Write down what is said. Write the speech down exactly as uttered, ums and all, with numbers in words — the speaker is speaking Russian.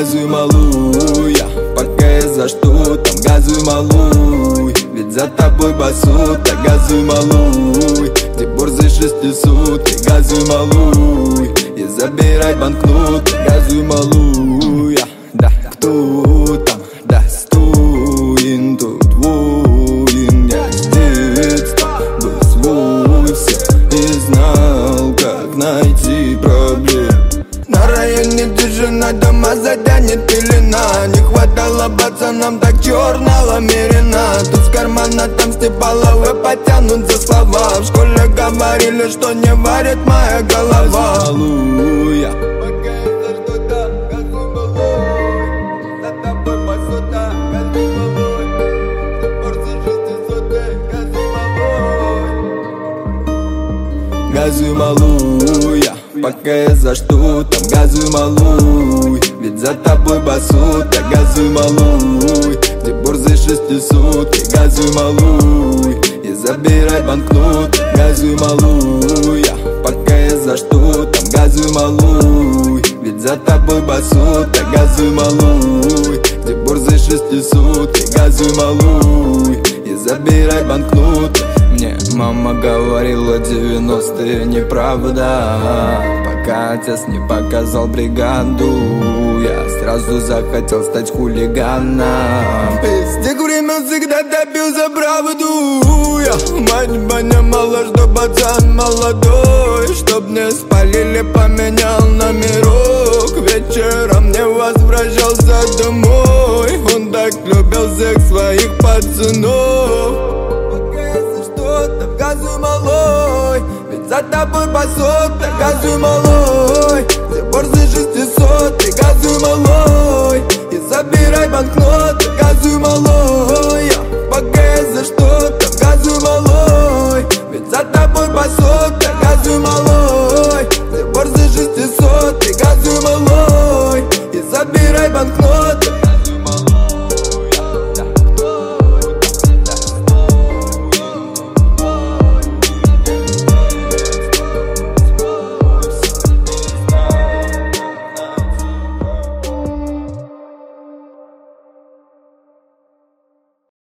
Газуй, малуя, пока я за что там. Газуй, малуй, ведь за тобой басут. Так газуй, малуй, где борзый шестисотки. Газуй, малуй, и забирай банкноты. Газуй, малуя, да, кто там достоин, тот воин. Я с детства был свой, все и знал, как найти проблем. На районе тишина, дома затянет пелена. Не хватало пацанам так черного мерина. Тут с кармана, там степаловы потянут за слова. В школе говорили, что не варит моя голова. Газуй, малуя, пока я за что-то. Газуй, малуй, за тобой басота. Газуй, малуй, ты борзый шестисотый. Газуй, малуй. Газуй, малуя, пока я за что там. Газуй, малуй, ведь за тобой басут. Так газуй, малуй, где борзый шестисотки. Газуй, малуй, и забирай банкноты. Газуй, малуя, пока я за что там. Газуй, малуй, ведь за тобой басут. Так газуй, малуй, где борзый шестисотки. Газуй, малуй, и забирай банкноты. Мне мама говорила, девяностые неправда. Пока отец не показал бригаду, я сразу захотел стать хулиганом. Из тех времен всегда топил за правду. Я мать понимала, что пацан молодой. Чтоб не спалили, поменял номерок. Вечером не возвращался домой. Он так любил всех своих пацанов. Газуй, малой, ведь за тобой басот. Так газуй, малой, где борзый